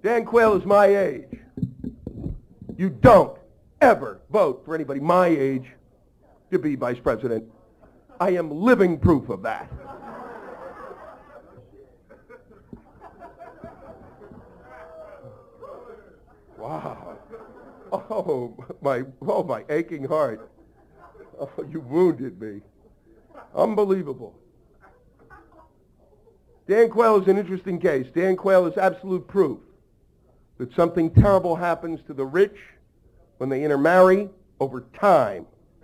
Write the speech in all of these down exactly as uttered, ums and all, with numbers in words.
Dan Quayle is my age. You don't ever vote for anybody my age to be vice president. I am living proof of that. Wow. Oh, my, oh, my aching heart. Oh, you wounded me. Unbelievable. Dan Quayle is an interesting case. Dan Quayle is absolute proof that something terrible happens to the rich when they intermarry over time.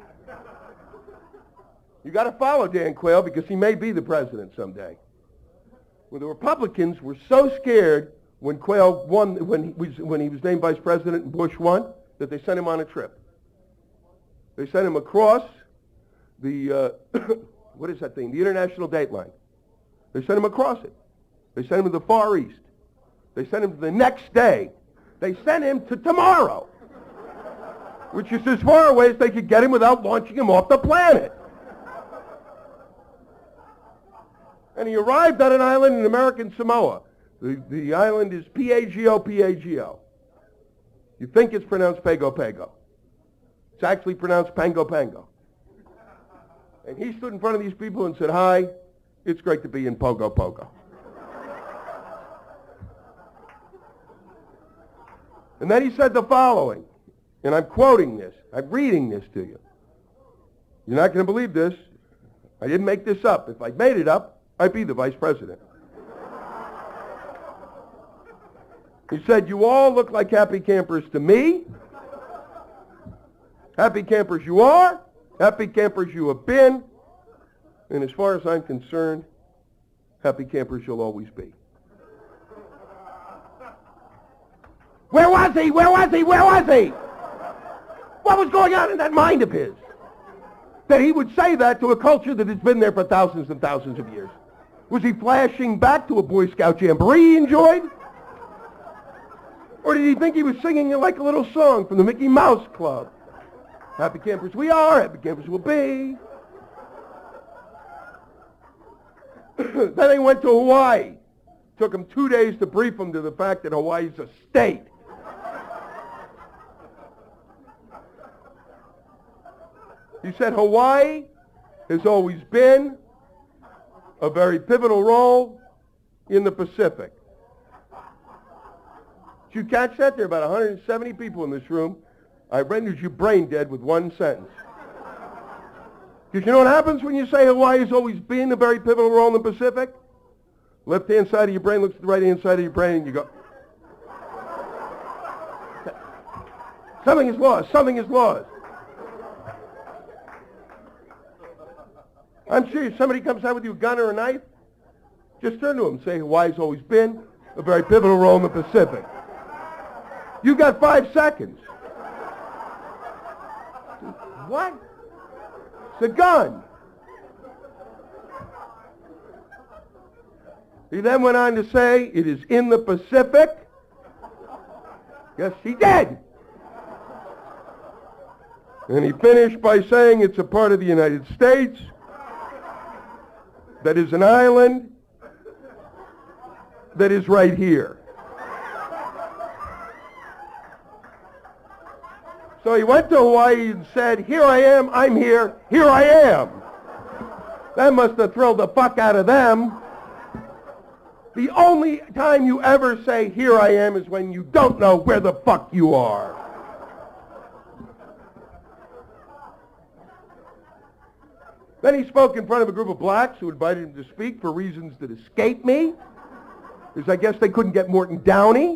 You got to follow Dan Quayle because he may be the president someday. Well, the Republicans were so scared when Quayle won, when he was, when he was named vice president and Bush won, that they sent him on a trip. They sent him across the, uh, what is that thing, the international dateline. They sent him across it. They sent him to the Far East. They sent him to the next day. They sent him to tomorrow, which is as far away as they could get him without launching him off the planet. And he arrived on an island in American Samoa. The, the island is P A G O, P A G O. You think it's pronounced Pago Pago. It's actually pronounced Pango Pango. And he stood in front of these people and said, "Hi, it's great to be in Pogo Pogo." And then he said the following, and I'm quoting this, I'm reading this to you. You're not going to believe this. I didn't make this up. If I'd made it up, I'd be the vice president. He said, "You all look like happy campers to me. Happy campers you are. Happy campers you have been. And as far as I'm concerned, happy campers you'll always be." Where was he? Where was he? Where was he? What was going on in that mind of his? That he would say that to a culture that has been there for thousands and thousands of years. Was he flashing back to a Boy Scout jamboree he enjoyed? Or did he think he was singing like a little song from the Mickey Mouse Club? Happy campers we are, happy campers will be. Then they went to Hawaii. Took him two days to brief him to the fact that Hawaii's a state. He said Hawaii has always been a very pivotal role in the Pacific. Did you catch that? There are about one hundred seventy people in this room. I rendered you brain dead with one sentence. Because you know what happens when you say Hawaii has always been a very pivotal role in the Pacific? Left-hand side of your brain looks at the right-hand side of your brain and you go, something is lost, something is lost. I'm serious. Somebody comes out with you a gun or a knife, just turn to him and say Hawaii's always been a very pivotal role in the Pacific. You got five seconds. What? It's a gun. He then went on to say it is in the Pacific. Yes, he did. And he finished by saying it's a part of the United States that is an island that is right here. So he went to Hawaii and said, "Here I am, I'm here, here I am." That must have thrilled the fuck out of them. The only time you ever say, "Here I am," is when you don't know where the fuck you are. Then he spoke in front of a group of blacks who invited him to speak for reasons that escape me, because I guess they couldn't get Morton Downey.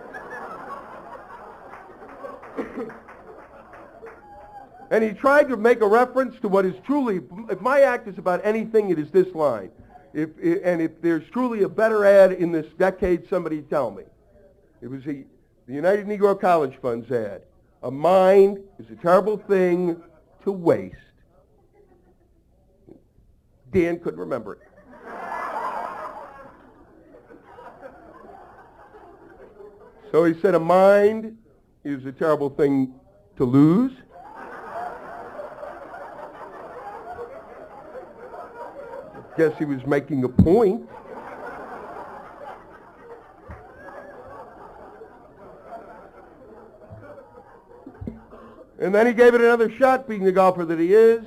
And he tried to make a reference to what is truly, if my act is about anything, it is this line. If, and if there's truly a better ad in this decade, somebody tell me. It was the, the United Negro College Fund's ad. A mind is a terrible thing to waste. Dan couldn't remember it. So he said a mind is a terrible thing to lose. Guess he was making a point. And then he gave it another shot, being the golfer that he is.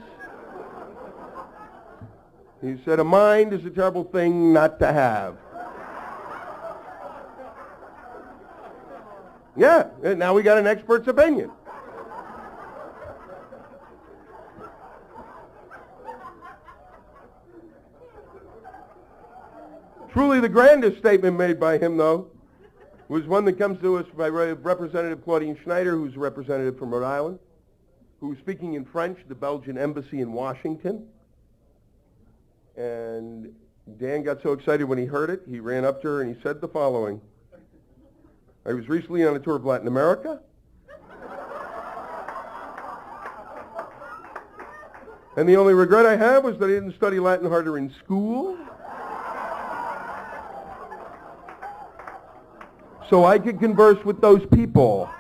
He said, a mind is a terrible thing not to have. Yeah, and now we got an expert's opinion. Truly the grandest statement made by him, though, was one that comes to us by Representative Claudine Schneider, who's a representative from Rhode Island, who was speaking in French at the Belgian embassy in Washington. And Dan got so excited when he heard it, he ran up to her and he said the following. I was recently on a tour of Latin America. And the only regret I have was that I didn't study Latin harder in school. So I could converse with those people.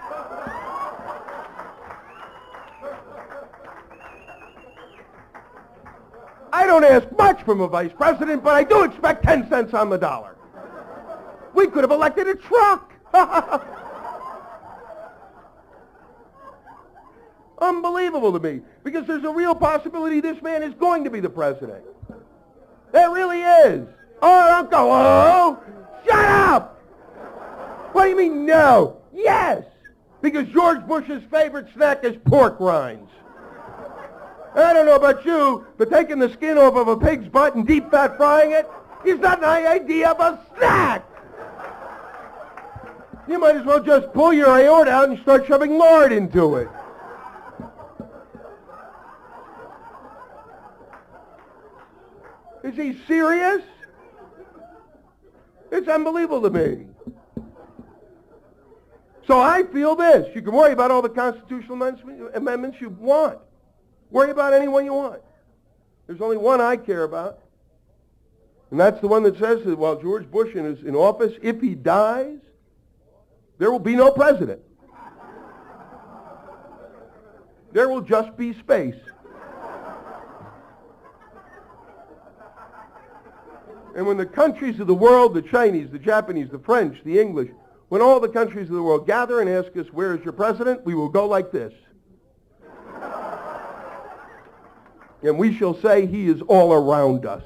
I don't ask much from a vice president, but I do expect ten cents on the dollar. We could have elected a truck. Unbelievable to me, because there's a real possibility this man is going to be the president. There really is. Oh, don't go, oh, shut up! What do you mean, no? Yes! Because George Bush's favorite snack is pork rinds. I don't know about you, but taking the skin off of a pig's butt and deep fat frying it is not an idea of a snack! You might as well just pull your aorta out and start shoving lard into it. Is he serious? It's unbelievable to me. So I feel this. You can worry about all the constitutional amendments you want. Worry about any one you want. There's only one I care about. And that's the one that says that while George Bush is in office, if he dies, there will be no president. There will just be space. And when the countries of the world, the Chinese, the Japanese, the French, the English, when all the countries of the world gather and ask us, where is your president? We will go like this. And we shall say, he is all around us.